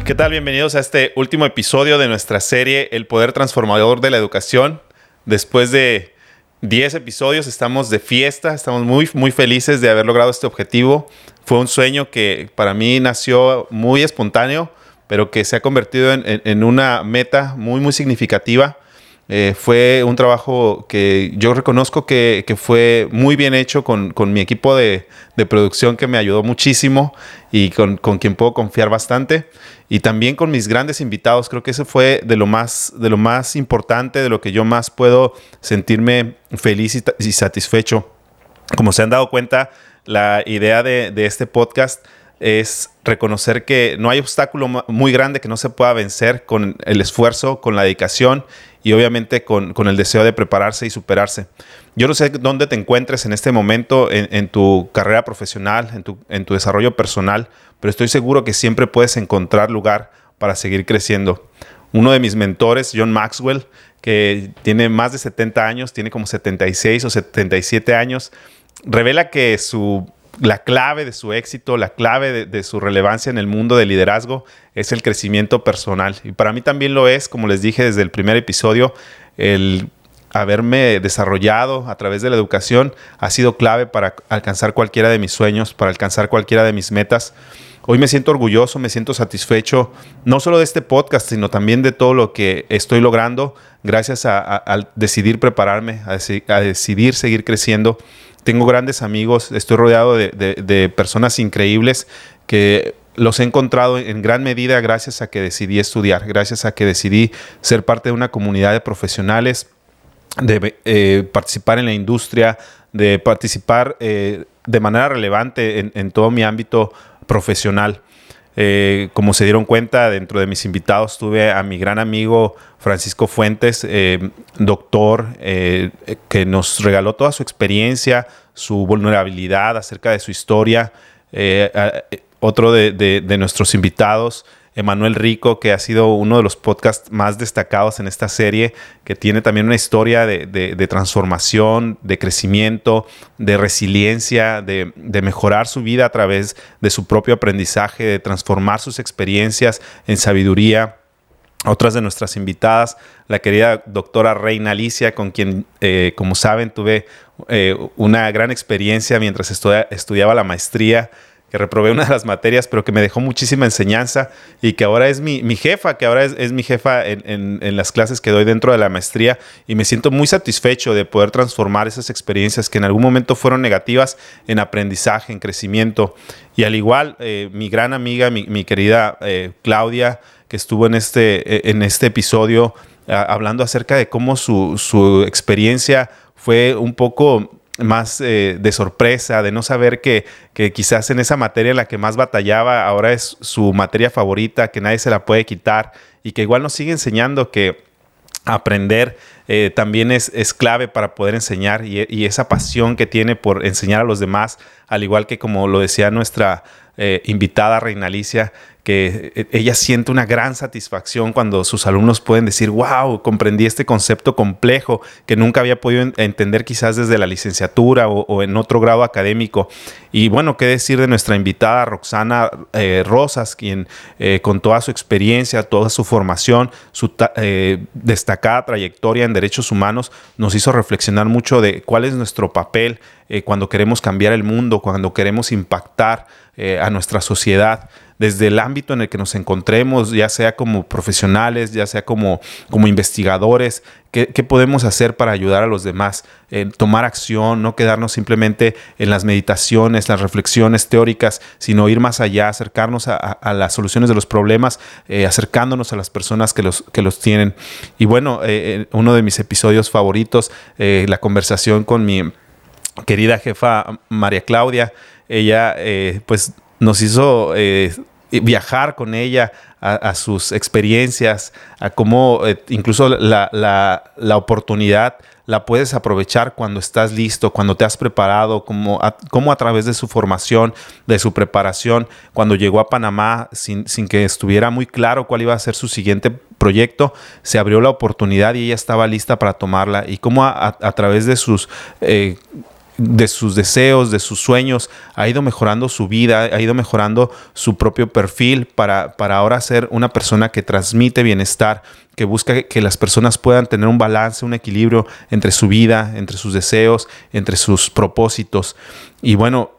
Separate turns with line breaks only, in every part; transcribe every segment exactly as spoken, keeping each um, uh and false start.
¿Qué tal? Bienvenidos a este último episodio de nuestra serie El Poder Transformador de la Educación. Después de diez episodios estamos de fiesta, estamos muy, muy felices de haber logrado este objetivo. Fue un sueño que para mí nació muy espontáneo, pero que se ha convertido en, en, en una meta muy, muy significativa. Eh, fue un trabajo que yo reconozco que, que fue muy bien hecho con, con mi equipo de, de producción, que me ayudó muchísimo y con, con quien puedo confiar bastante. Y también con mis grandes invitados. Creo que eso fue de lo más, de lo más importante, de lo que yo más puedo sentirme feliz y, y satisfecho. Como se han dado cuenta, la idea de, de este podcast es reconocer que no hay obstáculo muy grande que no se pueda vencer con el esfuerzo, con la dedicación y obviamente con, con el deseo de prepararse y superarse. Yo no sé dónde te encuentres en este momento en, en tu carrera profesional, en tu, en tu desarrollo personal, pero estoy seguro que siempre puedes encontrar lugar para seguir creciendo. Uno de mis mentores, John Maxwell, que tiene más de setenta años, tiene como setenta y seis o setenta y siete años, revela que su La clave de su éxito, la clave de, de su relevancia en el mundo del liderazgo es el crecimiento personal. Y para mí también lo es, como les dije desde el primer episodio, el haberme desarrollado a través de la educación ha sido clave para alcanzar cualquiera de mis sueños, para alcanzar cualquiera de mis metas. Hoy me siento orgulloso, me siento satisfecho, no solo de este podcast, sino también de todo lo que estoy logrando gracias a, a, a decidir prepararme, a, deci- a decidir seguir creciendo. Tengo grandes amigos, estoy rodeado de, de, de personas increíbles que los he encontrado en gran medida gracias a que decidí estudiar, gracias a que decidí ser parte de una comunidad de profesionales, de eh, participar en la industria, de participar eh, de manera relevante en, en todo mi ámbito profesional. Eh, como se dieron cuenta, dentro de mis invitados tuve a mi gran amigo Francisco Fuentes, eh, doctor, eh, que nos regaló toda su experiencia, su vulnerabilidad acerca de su historia. Eh, eh, otro de, de, de nuestros invitados, Emanuel Rico, que ha sido uno de los podcasts más destacados en esta serie, que tiene también una historia de, de, de transformación, de crecimiento, de resiliencia, de, de mejorar su vida a través de su propio aprendizaje, de transformar sus experiencias en sabiduría. Otras de nuestras invitadas, la querida doctora Reina Alicia, con quien, eh, como saben, tuve eh, una gran experiencia mientras estudia, estudiaba la maestría, que reprobé una de las materias, pero que me dejó muchísima enseñanza y que ahora es mi, mi jefa, que ahora es, es mi jefa en, en, en las clases que doy dentro de la maestría, y me siento muy satisfecho de poder transformar esas experiencias que en algún momento fueron negativas en aprendizaje, en crecimiento. Y al igual, eh, mi gran amiga, mi, mi querida eh, Claudia, que estuvo en este, en este episodio eh, hablando acerca de cómo su, su experiencia fue un poco más eh, de sorpresa, de no saber que, que quizás en esa materia en la que más batallaba ahora es su materia favorita, que nadie se la puede quitar, y que igual nos sigue enseñando que aprender eh, también es, es clave para poder enseñar, y, y esa pasión que tiene por enseñar a los demás, al igual que, como lo decía nuestra eh, invitada Reina Alicia, que ella siente una gran satisfacción cuando sus alumnos pueden decir: wow, comprendí este concepto complejo que nunca había podido entender quizás desde la licenciatura o, o en otro grado académico. Y bueno, qué decir de nuestra invitada Roxana eh, Rosas, quien eh, con toda su experiencia, toda su formación, su ta- eh, destacada trayectoria en derechos humanos, nos hizo reflexionar mucho de cuál es nuestro papel eh, cuando queremos cambiar el mundo, cuando queremos impactar eh, a nuestra sociedad, desde el ámbito en el que nos encontremos, ya sea como profesionales, ya sea como, como investigadores. ¿Qué, qué podemos hacer para ayudar a los demás? Eh, tomar acción, no quedarnos simplemente en las meditaciones, las reflexiones teóricas, sino ir más allá, acercarnos a, a, a las soluciones de los problemas, eh, acercándonos a las personas que los, que los tienen. Y bueno, eh, uno de mis episodios favoritos, eh, la conversación con mi querida jefa María Claudia. Ella eh, pues nos hizo eh, viajar con ella a, a sus experiencias, a cómo eh, incluso la, la, la oportunidad la puedes aprovechar cuando estás listo, cuando te has preparado, como a, como a través de su formación, de su preparación, cuando llegó a Panamá sin, sin que estuviera muy claro cuál iba a ser su siguiente proyecto, se abrió la oportunidad y ella estaba lista para tomarla, y cómo a, a, a través de sus... Eh, de sus deseos, de sus sueños, ha ido mejorando su vida, ha ido mejorando su propio perfil para, para ahora ser una persona que transmite bienestar, que busca que las personas puedan tener un balance, un equilibrio entre su vida, entre sus deseos, entre sus propósitos. Y bueno,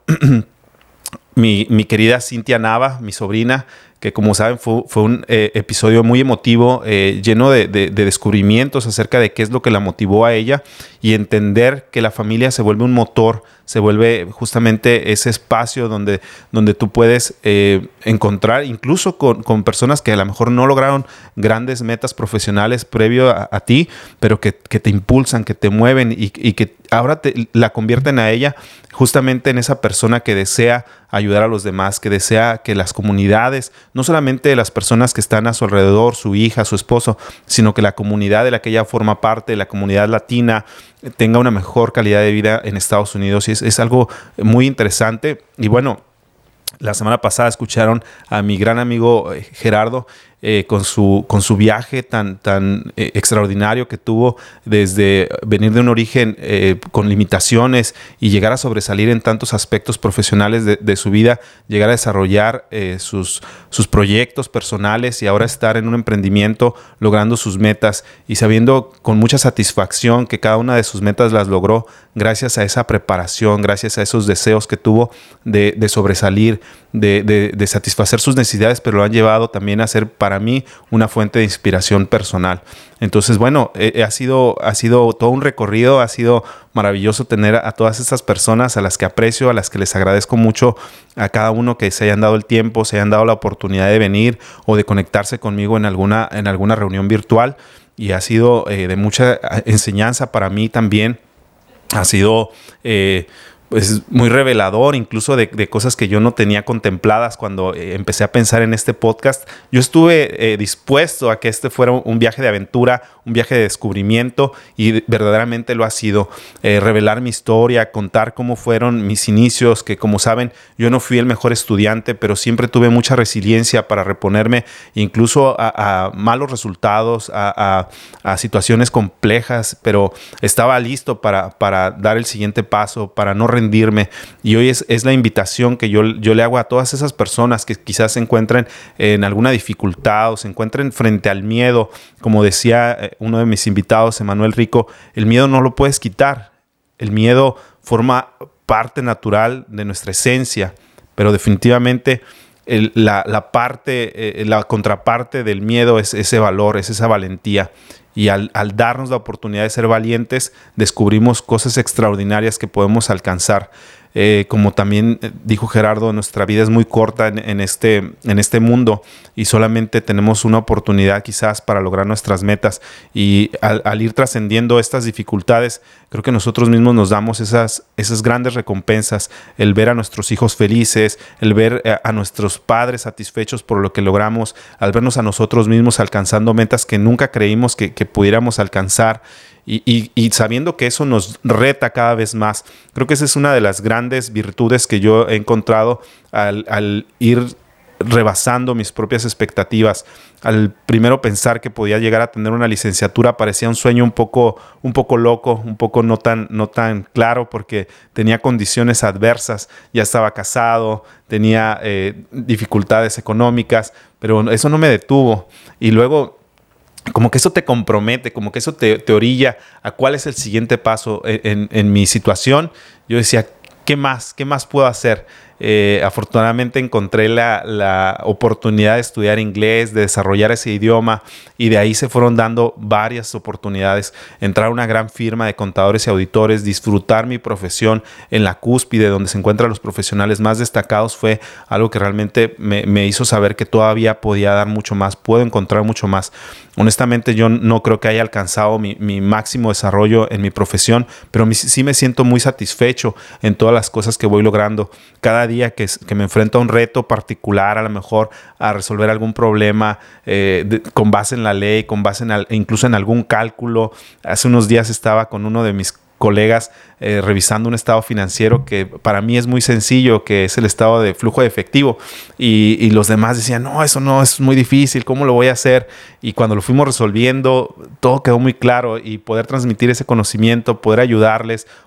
mi, mi querida Cintia Nava, mi sobrina, que como saben fue, fue un eh, episodio muy emotivo, eh, lleno de, de, de descubrimientos acerca de qué es lo que la motivó a ella y entender que la familia se vuelve un motor, se vuelve justamente ese espacio donde, donde tú puedes eh, encontrar, incluso con, con personas que a lo mejor no lograron grandes metas profesionales previo a, a ti, pero que, que te impulsan, que te mueven y, y que ahora te, la convierten a ella justamente en esa persona que desea ayudar a los demás, que desea que las comunidades, no solamente las personas que están a su alrededor, su hija, su esposo, sino que la comunidad de la que ella forma parte, la comunidad latina, tenga una mejor calidad de vida en Estados Unidos. Y es, es algo muy interesante. Y bueno, la semana pasada escucharon a mi gran amigo eh, Gerardo eh, con, su, con su viaje tan, tan eh, extraordinario que tuvo desde venir de un origen eh, con limitaciones y llegar a sobresalir en tantos aspectos profesionales de, de su vida, llegar a desarrollar eh, sus, sus proyectos personales y ahora estar en un emprendimiento logrando sus metas y sabiendo con mucha satisfacción que cada una de sus metas las logró gracias a esa preparación, gracias a esos deseos que tuvo de, de sobresalir, de, de, de satisfacer sus necesidades, pero lo han llevado también a ser para mí una fuente de inspiración personal. Entonces, bueno, eh, ha, sido, ha sido todo un recorrido, ha sido maravilloso tener a, a todas estas personas a las que aprecio, a las que les agradezco mucho, a cada uno que se hayan dado el tiempo, se hayan dado la oportunidad de venir o de conectarse conmigo en alguna, en alguna reunión virtual, y ha sido eh, de mucha enseñanza para mí también. Ha sido eh, pues, muy revelador, incluso de, de cosas que yo no tenía contempladas cuando eh, empecé a pensar en este podcast. Yo estuve eh, dispuesto a que este fuera un viaje de aventura, un viaje de descubrimiento, y verdaderamente lo ha sido. Eh, revelar mi historia, contar cómo fueron mis inicios, que como saben, yo no fui el mejor estudiante, pero siempre tuve mucha resiliencia para reponerme, incluso a, a malos resultados, a, a, a situaciones complejas, pero estaba listo para, para dar el siguiente paso, para no rendirme. Y hoy es, es la invitación que yo, yo le hago a todas esas personas que quizás se encuentren en alguna dificultad o se encuentren frente al miedo. Como decía uno de mis invitados, Emanuel Rico, el miedo no lo puedes quitar. El miedo forma parte natural de nuestra esencia, pero definitivamente el, la, la parte, eh, la contraparte del miedo es ese valor, es esa valentía. Y al, al darnos la oportunidad de ser valientes, descubrimos cosas extraordinarias que podemos alcanzar. Eh, como también dijo Gerardo, nuestra vida es muy corta en, en, este, en este mundo y solamente tenemos una oportunidad quizás para lograr nuestras metas. Y al, al ir trascendiendo estas dificultades, creo que nosotros mismos nos damos esas, esas grandes recompensas. El ver a nuestros hijos felices, el ver a, a nuestros padres satisfechos por lo que logramos, al vernos a nosotros mismos alcanzando metas que nunca creímos que, que pudiéramos alcanzar. Y, y, y sabiendo que eso nos reta cada vez más. Creo que esa es una de las grandes virtudes que yo he encontrado al, al ir rebasando mis propias expectativas. Al primero pensar que podía llegar a tener una licenciatura parecía un sueño un poco, un poco loco, un poco no tan, no tan claro, porque tenía condiciones adversas. Ya estaba casado, tenía eh, dificultades económicas, pero eso no me detuvo. Y luego como que eso te compromete, como que eso te, te orilla a cuál es el siguiente paso en, en, en mi situación. Yo decía, ¿qué más? ¿Qué más puedo hacer? Eh, afortunadamente encontré la, la oportunidad de estudiar inglés, de desarrollar ese idioma, y de ahí se fueron dando varias oportunidades. Entrar a una gran firma de contadores y auditores, disfrutar mi profesión en la cúspide donde se encuentran los profesionales más destacados, fue algo que realmente me, me hizo saber que todavía podía dar mucho más, puedo encontrar mucho más. Honestamente, yo no creo que haya alcanzado mi, mi máximo desarrollo en mi profesión, pero mi, sí me siento muy satisfecho en todas las cosas que voy logrando. Cada día que, que me enfrento a un reto particular, a lo mejor a resolver algún problema eh, de, con base en la ley, con base en al, incluso en algún cálculo. Hace unos días estaba con uno de mis colegas eh, revisando un estado financiero que para mí es muy sencillo, que es el estado de flujo de efectivo, y, y los demás decían, no, eso no, es muy difícil, ¿cómo lo voy a hacer? Y cuando lo fuimos resolviendo, todo quedó muy claro, y poder transmitir ese conocimiento, poder ayudarles,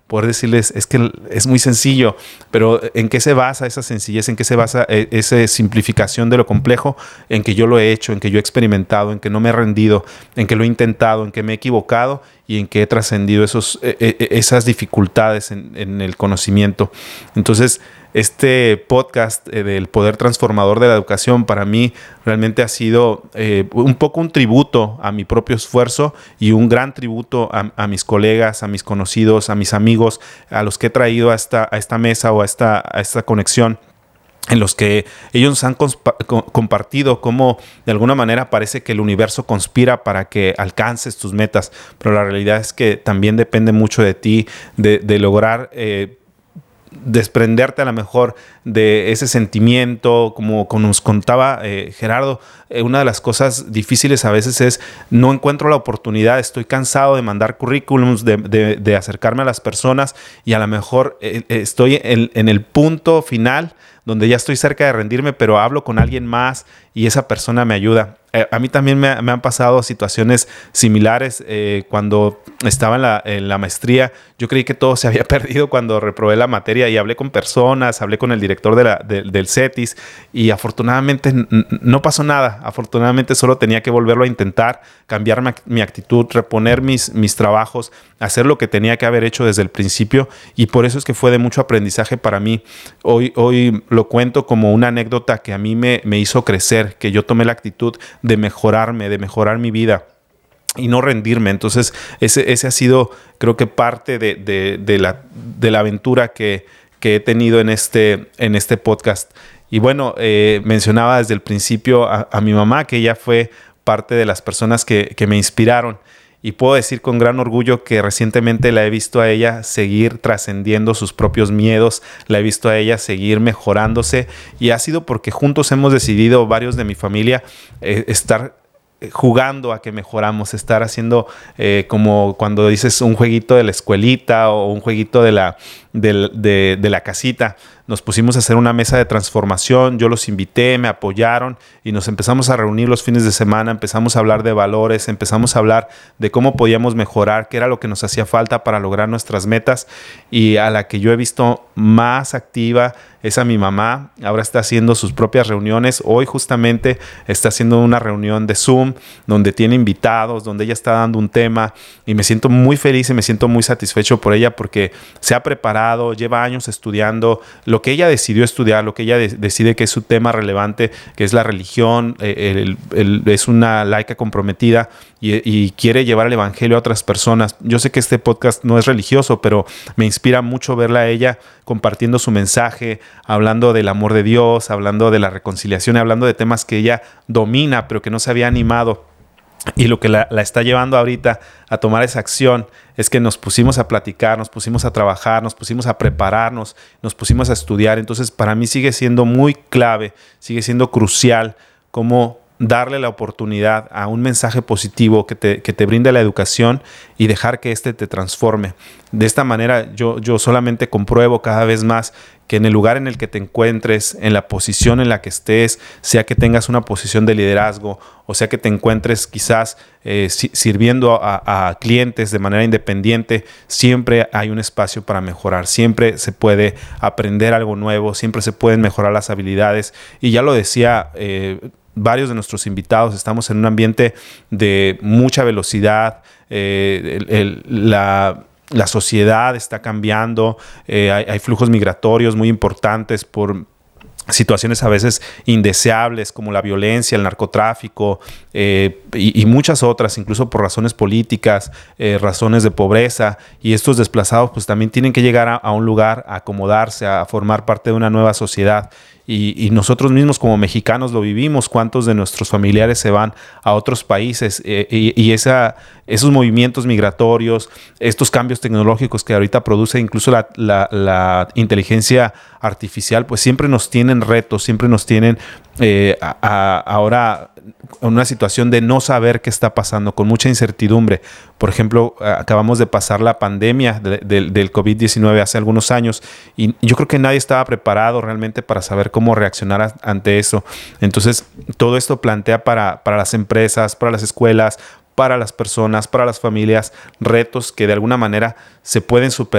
poder decirles, es que es muy sencillo, pero ¿en qué se basa esa sencillez? ¿En qué se basa eh, esa simplificación de lo complejo? En que yo lo he hecho, en que yo he experimentado, en que no me he rendido, en que lo he intentado, en que me he equivocado y en que he trascendido esos, eh, eh, esas dificultades en, en el conocimiento. Entonces, este podcast eh, del poder transformador de la educación para mí realmente ha sido eh, un poco un tributo a mi propio esfuerzo y un gran tributo a, a mis colegas, a mis conocidos, a mis amigos, a los que he traído a esta, a esta mesa o a esta, a esta conexión, en los que ellos nos han compartido cómo de alguna manera parece que el universo conspira para que alcances tus metas, pero la realidad es que también depende mucho de ti, de, de lograr eh, desprenderte a lo mejor de ese sentimiento, como, como nos contaba eh, Gerardo. Eh, una de las cosas difíciles a veces es no encuentro la oportunidad, estoy cansado de mandar currículums, de, de, de acercarme a las personas y a lo mejor eh, estoy en, en el punto final donde ya estoy cerca de rendirme, pero hablo con alguien más y esa persona me ayuda. Eh, a mí también me, me han pasado situaciones similares. Eh, cuando estaba en la, en la maestría, yo creí que todo se había perdido cuando reprobé la materia y hablé con personas, hablé con el director de la, de, del CETIS y afortunadamente n- no pasó nada. Afortunadamente solo tenía que volverlo a intentar, cambiar mi, mi actitud, reponer mis, mis trabajos, hacer lo que tenía que haber hecho desde el principio y por eso es que fue de mucho aprendizaje para mí. Hoy, hoy lo cuento como una anécdota que a mí me, me hizo crecer, que yo tomé la actitud de mejorarme, de mejorar mi vida y no rendirme. Entonces ese, ese ha sido, creo que parte de, de, de, la, de la aventura que, que he tenido en este, en este podcast. Y bueno, eh, mencionaba desde el principio a, a mi mamá, que ella fue parte de las personas que, que me inspiraron. Y puedo decir con gran orgullo que recientemente la he visto a ella seguir trascendiendo sus propios miedos, la he visto a ella seguir mejorándose y ha sido porque juntos hemos decidido, varios de mi familia, eh, estar jugando a que mejoramos, estar haciendo eh, como cuando dices un jueguito de la escuelita o un jueguito de la, de, de, de la casita. Nos pusimos a hacer una mesa de transformación, yo los invité, me apoyaron y nos empezamos a reunir los fines de semana, empezamos a hablar de valores, empezamos a hablar de cómo podíamos mejorar, qué era lo que nos hacía falta para lograr nuestras metas y a la que yo he visto más activa es a mi mamá. Ahora está haciendo sus propias reuniones, hoy justamente está haciendo una reunión de Zoom donde tiene invitados, donde ella está dando un tema y me siento muy feliz y me siento muy satisfecho por ella porque se ha preparado, lleva años estudiando lo que ella decidió estudiar, lo que ella de- decide que es su tema relevante, que es la religión, eh, el- el- es una laica comprometida y, y quiere llevar el evangelio a otras personas. Yo sé que este podcast no es religioso, pero me inspira mucho verla a ella compartiendo su mensaje, hablando del amor de Dios, hablando de la reconciliación, hablando de temas que ella domina, pero que no se había animado. Y lo que la, la está llevando ahorita a tomar esa acción es que nos pusimos a platicar, nos pusimos a trabajar, nos pusimos a prepararnos, nos pusimos a estudiar. Entonces, para mí sigue siendo muy clave, sigue siendo crucial cómo darle la oportunidad a un mensaje positivo que te, que te brinde la educación y dejar que éste te transforme. De esta manera, yo, yo solamente compruebo cada vez más que en el lugar en el que te encuentres, en la posición en la que estés, sea que tengas una posición de liderazgo o sea que te encuentres quizás eh, si, sirviendo a, a clientes de manera independiente, siempre hay un espacio para mejorar, siempre se puede aprender algo nuevo, siempre se pueden mejorar las habilidades. Y ya lo decía eh, varios de nuestros invitados, estamos en un ambiente de mucha velocidad, eh, el, el, la... La sociedad está cambiando, eh, hay, hay flujos migratorios muy importantes por situaciones a veces indeseables como la violencia, el narcotráfico eh, y, y muchas otras, incluso por razones políticas, eh, razones de pobreza. Y estos desplazados pues también tienen que llegar a, a un lugar, a acomodarse, a formar parte de una nueva sociedad. Y, y nosotros mismos como mexicanos lo vivimos, cuántos de nuestros familiares se van a otros países eh, y, y esa, esos movimientos migratorios, estos cambios tecnológicos que ahorita produce incluso la, la, la inteligencia artificial, pues siempre nos tienen retos, siempre nos tienen eh, a, a, ahora en una situación de no saber qué está pasando, con mucha incertidumbre. Por ejemplo, acabamos de pasar la pandemia de, de, del COVID diecinueve hace algunos años y yo creo que nadie estaba preparado realmente para saber cómo reaccionar a, ante eso. Entonces, todo esto plantea para, para las empresas, para las escuelas, para las personas, para las familias, retos que de alguna manera se pueden superar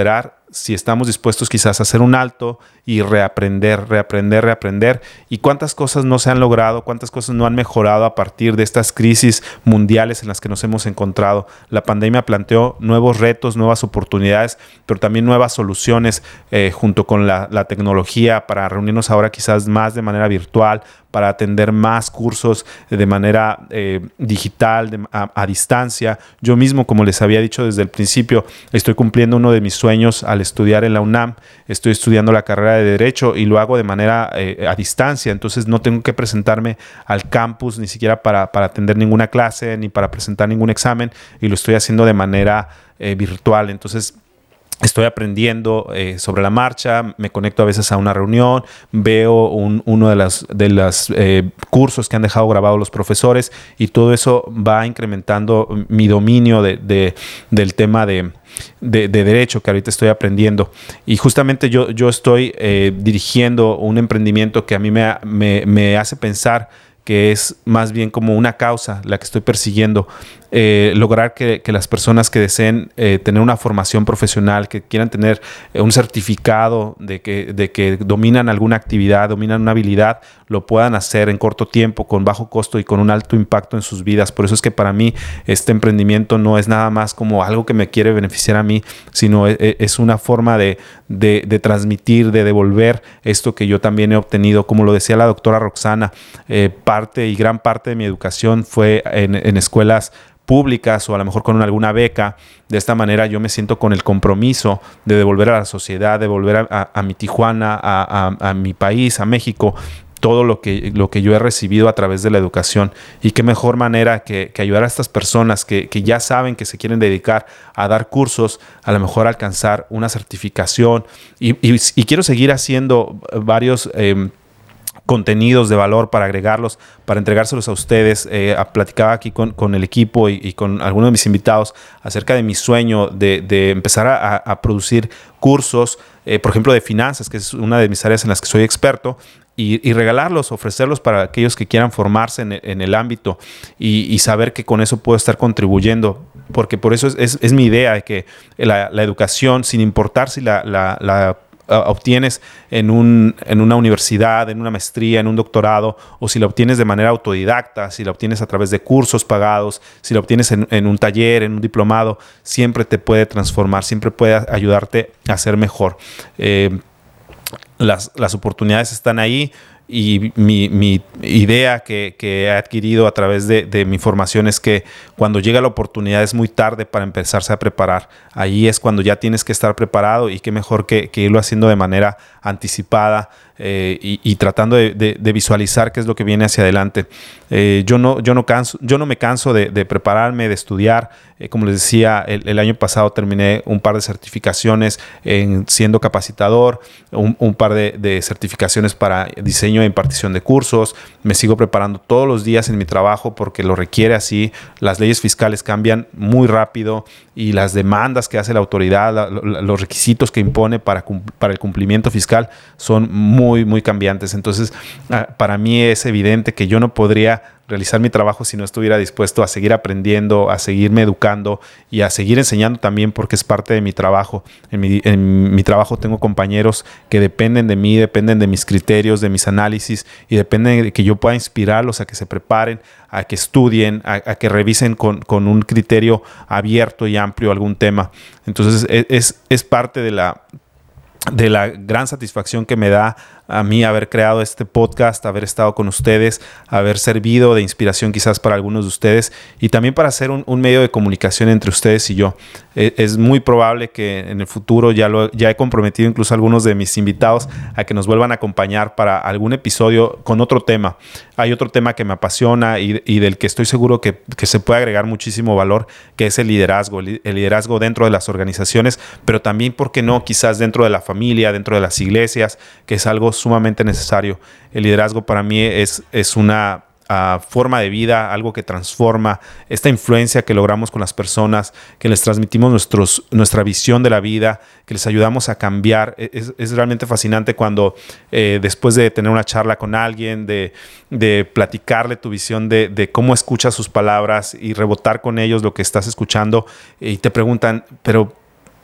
si estamos dispuestos quizás a hacer un alto y reaprender, reaprender, reaprender. Y cuántas cosas no se han logrado, cuántas cosas no han mejorado a partir de estas crisis mundiales en las que nos hemos encontrado. La pandemia planteó nuevos retos, nuevas oportunidades, pero también nuevas soluciones eh, junto con la, la tecnología para reunirnos ahora quizás más de manera virtual, para atender más cursos de manera eh, digital, de, a, a distancia. Yo mismo, como les había dicho desde el principio, estoy cumpliendo uno de mis sueños al estudiar en la UNAM. Estoy estudiando la carrera de Derecho y lo hago de manera eh, a distancia. Entonces no tengo que presentarme al campus ni siquiera para, para atender ninguna clase ni para presentar ningún examen, y lo estoy haciendo de manera eh, virtual. Entonces estoy aprendiendo eh, sobre la marcha, me conecto a veces a una reunión, veo un, uno de los de las, eh, cursos que han dejado grabados los profesores, y todo eso va incrementando mi dominio de, de, del tema de, de, de derecho que ahorita estoy aprendiendo. Y justamente yo, yo estoy eh, dirigiendo un emprendimiento que a mí me, me, me hace pensar que es más bien como una causa la que estoy persiguiendo. Eh, lograr que, que las personas que deseen eh, tener una formación profesional, que quieran tener eh, un certificado de que, de que dominan alguna actividad, dominan una habilidad, lo puedan hacer en corto tiempo, con bajo costo y con un alto impacto en sus vidas. Por eso es que para mí este emprendimiento no es nada más como algo que me quiere beneficiar a mí, sino es, es una forma de, de, de transmitir, de devolver esto que yo también he obtenido. Como lo decía la doctora Roxana, eh, parte y gran parte de mi educación fue en, en escuelas públicas o a lo mejor con alguna beca. De esta manera yo me siento con el compromiso de devolver a la sociedad, de devolver a, a, a mi Tijuana, a, a, a mi país, a México, todo lo que, lo que yo he recibido a través de la educación. Y qué mejor manera que, que ayudar a estas personas que, que ya saben que se quieren dedicar a dar cursos, a lo mejor alcanzar una certificación. Y, y, y quiero seguir haciendo varios eh, contenidos de valor para agregarlos, para entregárselos a ustedes. Eh, platicaba aquí con, con el equipo y, y con algunos de mis invitados acerca de mi sueño de, de empezar a, a producir cursos, eh, por ejemplo, de finanzas, que es una de mis áreas en las que soy experto, y, y regalarlos, ofrecerlos para aquellos que quieran formarse en, en el ámbito, y, y saber que con eso puedo estar contribuyendo, porque por eso es, es, es mi idea de que la, la educación, sin importar si la, la, la obtienes en, un, en una universidad, en una maestría, en un doctorado, o si la obtienes de manera autodidacta, si la obtienes a través de cursos pagados, si la obtienes en, en un taller, en un diplomado, siempre te puede transformar, siempre puede ayudarte a ser mejor. Eh, las, las oportunidades están ahí. Y mi, mi idea que, que he adquirido a través de, de mi formación es que cuando llega la oportunidad es muy tarde para empezarse a preparar. Ahí es cuando ya tienes que estar preparado, y qué mejor que, que irlo haciendo de manera anticipada, eh, y, y tratando de, de, de visualizar qué es lo que viene hacia adelante. Eh, yo, no, yo, no canso, yo no me canso de, de prepararme, de estudiar. Eh, como les decía, el, el año pasado terminé un par de certificaciones en siendo capacitador, un, un par de, de certificaciones para diseño e impartición de cursos. Me sigo preparando todos los días en mi trabajo porque lo requiere así. Las leyes fiscales cambian muy rápido, y las demandas que hace la autoridad, la, la, los requisitos que impone para, para el cumplimiento fiscal son muy, muy cambiantes. Entonces, para mí es evidente que yo no podría realizar mi trabajo si no estuviera dispuesto a seguir aprendiendo, a seguirme educando y a seguir enseñando también, porque es parte de mi trabajo. En mi, en mi trabajo tengo compañeros que dependen de mí, dependen de mis criterios, de mis análisis, y dependen de que yo pueda inspirarlos a que se preparen, a que estudien, a, a que revisen con, con un criterio abierto y amplio algún tema. Entonces es, es, es parte de la, de la gran satisfacción que me da a mí haber creado este podcast, haber estado con ustedes, haber servido de inspiración quizás para algunos de ustedes, y también para ser un, un medio de comunicación entre ustedes y yo. Eh, es muy probable que en el futuro, ya, lo, ya he comprometido incluso a algunos de mis invitados a que nos vuelvan a acompañar para algún episodio con otro tema. Hay otro tema que me apasiona y, y del que estoy seguro que, que se puede agregar muchísimo valor, que es el liderazgo, el liderazgo dentro de las organizaciones, pero también, ¿por qué no?, quizás dentro de la familia, dentro de las iglesias, que es algo sumamente necesario. El liderazgo para mí es, es una uh, forma de vida, algo que transforma, esta influencia que logramos con las personas, que les transmitimos nuestros, nuestra visión de la vida, que les ayudamos a cambiar. Es, es realmente fascinante cuando eh, después de tener una charla con alguien, de, de platicarle tu visión de, de cómo escuchas sus palabras y rebotar con ellos lo que estás escuchando, y te preguntan, pero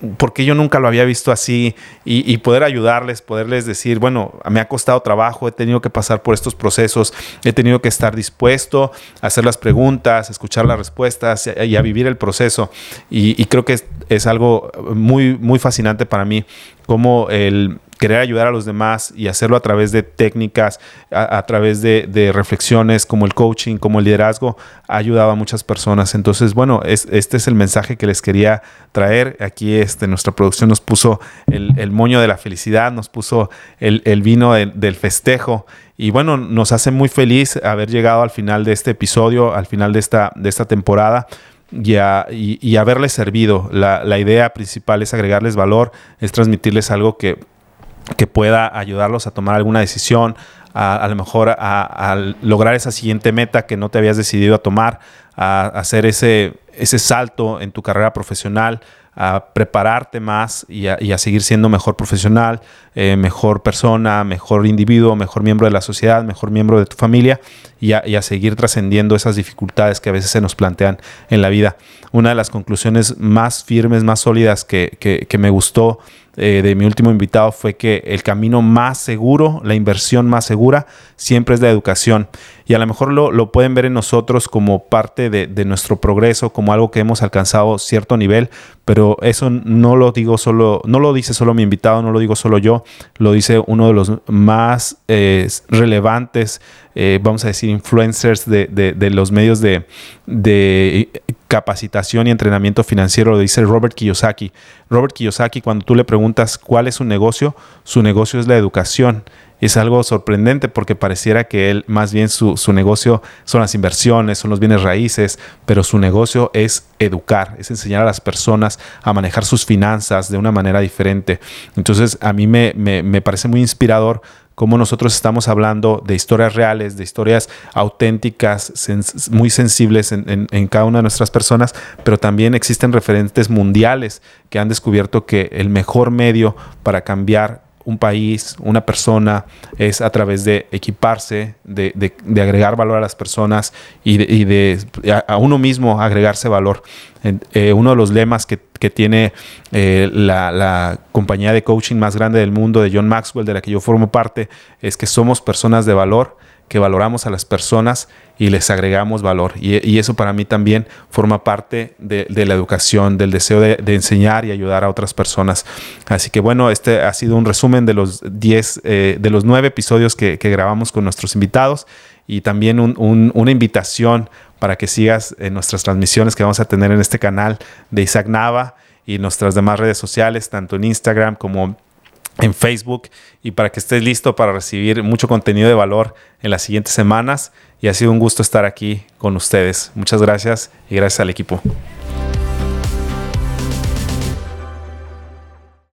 ¿por qué yo nunca lo había visto así? Y, y poder ayudarles, poderles decir, bueno, me ha costado trabajo, he tenido que pasar por estos procesos, he tenido que estar dispuesto a hacer las preguntas, a escuchar las respuestas y a, y a vivir el proceso. Y, y creo que es, es algo muy, muy fascinante para mí, como el querer ayudar a los demás y hacerlo a través de técnicas, a, a través de, de reflexiones como el coaching, como el liderazgo, ha ayudado a muchas personas. Entonces, bueno, es, este es el mensaje que les quería traer. Aquí este, nuestra producción nos puso el, el moño de la felicidad, nos puso el, el vino de, del festejo. Y bueno, nos hace muy feliz haber llegado al final de este episodio, al final de esta, de esta temporada. Y, a, y, y haberles servido. La, la idea principal es agregarles valor, es transmitirles algo que que pueda ayudarlos a tomar alguna decisión, a, a lo mejor a, a lograr esa siguiente meta que no te habías decidido a tomar, a, a hacer ese, ese salto en tu carrera profesional, a prepararte más y a, y a seguir siendo mejor profesional, eh, mejor persona, mejor individuo, mejor miembro de la sociedad, mejor miembro de tu familia y a, y a seguir trascendiendo esas dificultades que a veces se nos plantean en la vida. Una de las conclusiones más firmes, más sólidas que, que, que me gustó eh, de mi último invitado fue que el camino más seguro, la inversión más segura, siempre es la educación. Y a lo mejor lo, lo pueden ver en nosotros como parte de, de nuestro progreso, como algo que hemos alcanzado cierto nivel, pero eso no lo digo solo, no lo dice solo mi invitado, no lo digo solo yo, lo dice uno de los más eh, relevantes, eh, vamos a decir, influencers de, de, de los medios de, de capacitación y entrenamiento financiero, lo dice Robert Kiyosaki. Robert Kiyosaki, cuando tú le preguntas cuál es su negocio, su negocio es la educación. Es algo sorprendente porque pareciera que él, más bien su, su negocio son las inversiones, son los bienes raíces, pero su negocio es educar, es enseñar a las personas a manejar sus finanzas de una manera diferente. Entonces, a mí me, me, me parece muy inspirador cómo nosotros estamos hablando de historias reales, de historias auténticas, sens- muy sensibles en, en, en cada una de nuestras personas, pero también existen referentes mundiales que han descubierto que el mejor medio para cambiar un país, una persona, es a través de equiparse, de, de, de agregar valor a las personas y de, y de a, a uno mismo agregarse valor. Eh, uno de los lemas que, que tiene eh, la, la compañía de coaching más grande del mundo, de John Maxwell, de la que yo formo parte, es que somos personas de valor, que valoramos a las personas y les agregamos valor. Y, y eso para mí también forma parte de, de la educación, del deseo de, de enseñar y ayudar a otras personas. Así que bueno, este ha sido un resumen de los diez, eh, de los nueve episodios que, que grabamos con nuestros invitados y también un, un, una invitación para que sigas en nuestras transmisiones que vamos a tener en este canal de Isaac Nava y nuestras demás redes sociales, tanto en Instagram como en Facebook, y para que estés listo para recibir mucho contenido de valor en las siguientes semanas. Y ha sido un gusto estar aquí con ustedes. Muchas gracias y gracias al equipo.